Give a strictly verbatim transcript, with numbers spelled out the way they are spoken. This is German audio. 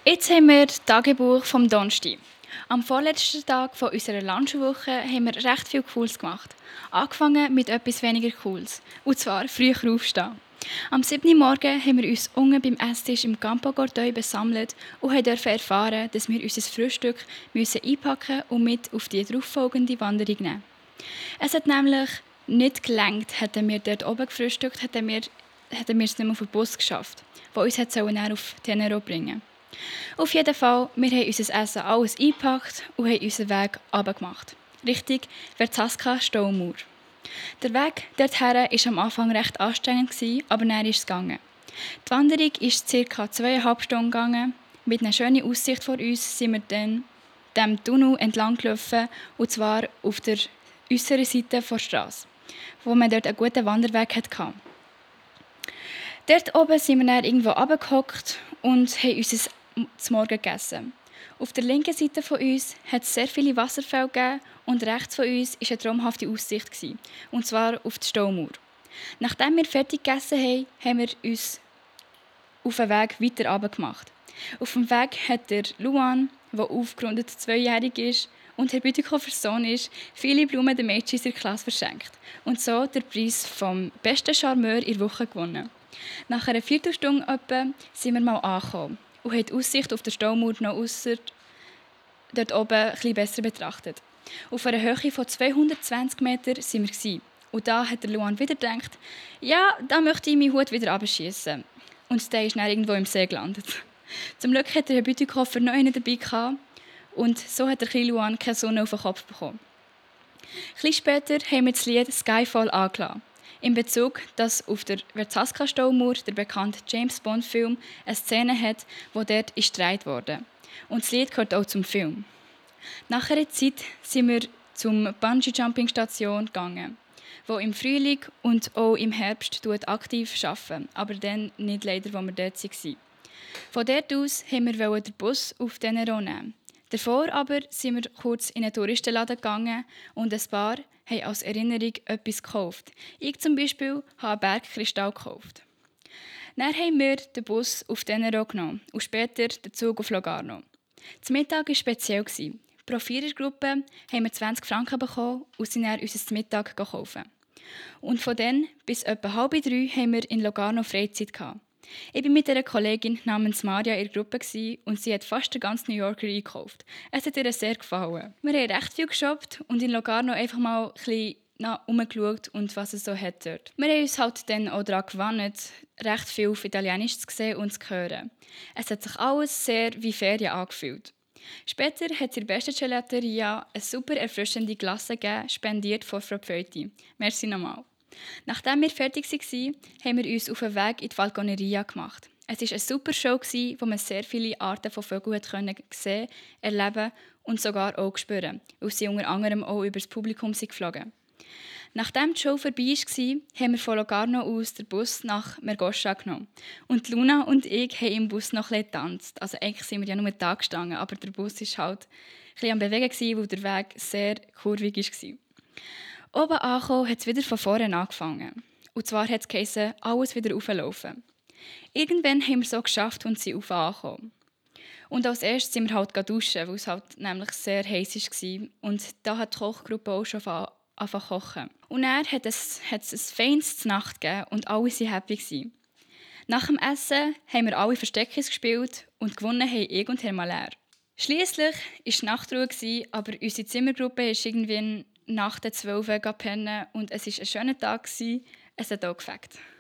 Jetzt haben wir das Tagebuch vom Donnerstag. Am vorletzten Tag von unserer Lunchwoche haben wir recht viel Cooles gemacht. Angefangen mit etwas weniger Cooles, und zwar früher aufstehen. Am siebten Morgen haben wir uns unten beim Esstisch im Campo Gordoi besammelt und durften erfahren, dass wir unser Frühstück müssen einpacken und mit auf die darauffolgende Wanderung nehmen. Es hat nämlich nicht gelangt, hätten wir dort oben gefrühstückt, hätten wir, hätten wir es nicht mehr auf den Bus geschafft, der uns hat auf Tenero bringen sollte. Auf jeden Fall, wir haben unser Essen alles eingepackt und haben unseren Weg runtergemacht. Richtung Verzaska-Staumauer. Der Weg dorthin war am Anfang recht anstrengend, aber dann ist es gegangen. Die Wanderung ist ca. zweieinhalb Stunden gegangen. Mit einer schönen Aussicht vor uns sind wir dann dem Tunnel entlang gelaufen, und zwar auf der äußeren Seite der Straße, wo man dort einen guten Wanderweg hatte. Dort oben sind wir dann irgendwo runtergehockt und haben unser Morgen gegessen. Auf der linken Seite von uns hat es sehr viele Wasserfälle gegeben und rechts von uns war eine traumhafte Aussicht, und zwar auf die Staumauer. Nachdem wir fertig gegessen haben, haben wir uns auf den Weg weiter runtergemacht. Auf dem Weg hat der Luan, der aufgerundet zweijährig ist und Herr Bütikoffers Sohn ist, viele Blumen den Mädchen in der Klasse verschenkt und so den Preis vom besten Charmeur in der Woche gewonnen. Nach einer Viertelstunde etwa sind wir mal angekommen und haben die Aussicht auf der Staumauer noch ausser dort oben ein bisschen besser betrachtet. Auf einer Höhe von zweihundertzwanzig Metern waren wir. Und da hat der Luan wieder gedacht, ja, da möchte ich meinen Hut wieder abschießen. Und der ist dann irgendwo im See gelandet. Zum Glück hatte der Herr Bütikofer noch einen dabei gehabt, und so hat der kleine Luan keine Sonne auf den Kopf bekommen. Etwas später haben wir das Lied «Skyfall» angelassen. In Bezug, dass auf der Verzaska-Staumauer der bekannte James-Bond-Film eine Szene hat, wo dort ist gedreht wurde. Und das Lied gehört auch zum Film. Nach einer Zeit sind wir zur Bungee-Jumping-Station gegangen, die im Frühling und auch im Herbst aktiv arbeitet, aber dann nicht leider, wo wir dort waren. Von dort aus wollten wir den Bus auf Tenero nehmen. Davor aber sind wir kurz in einen Touristenladen gegangen und ein paar haben als Erinnerung etwas gekauft. Ich zum Beispiel habe einen Bergkristall gekauft. Dann haben wir den Bus auf Tenero genommen und später den Zug auf Locarno. Das Mittag war speziell. Pro Vierergruppe haben wir zwanzig Franken bekommen und sind dann unser Mittag gekauft. Und von dann bis etwa halb drei haben wir in Locarno Freizeit gehabt. Ich war mit einer Kollegin namens Maria in der Gruppe und sie hat fast den ganzen New Yorker eingekauft. Es hat ihr sehr gefallen. Wir haben recht viel geshoppt und in Locarno einfach mal ein bisschen herumgeschaut und was es so hat dort. Wir haben uns halt dann auch daran gewandt, recht viel auf Italienisch zu sehen und zu hören. Es hat sich alles sehr wie Ferien angefühlt. Später hat es in der besten Gelateria eine super erfrischende Glasse gegeben, spendiert von Frau Pfeuti. Merci nochmal. Nachdem wir fertig waren, haben wir uns auf den Weg in die Falconeria gemacht. Es war eine super Show, wo man sehr viele Arten von Vögeln sehen, erleben und sogar auch spüren, weil sie unter anderem auch über das Publikum geflogen. Nachdem die Show vorbei war, haben wir von Locarno aus den Bus nach Mergoscha genommen. Und Luna und ich haben im Bus noch etwas getanzt. Also eigentlich sind wir ja nur da gestanden, aber der Bus war halt ein bisschen am Bewegen, weil der Weg sehr kurvig war. Oben angekommen hat es wieder von vorne angefangen. Und zwar hat es geheißen, alles wieder rauflaufen. Irgendwann haben wir es so geschafft und sind rauf angekommen. Und als erstes sind wir halt duschen, weil es halt nämlich sehr heiß war. Und da hat die Kochgruppe auch schon angefangen zu kochen. Und dann hat es, hat es ein feines Nacht gegeben und alle waren happy. Nach dem Essen haben wir alle Versteckis gespielt und gewonnen haben ich und Herr Maler. Schliesslich war die Nachtruhe, aber unsere Zimmergruppe ist irgendwann nach der zwölf pennen und es war ein schöner Tag. Es hat auch gefällt.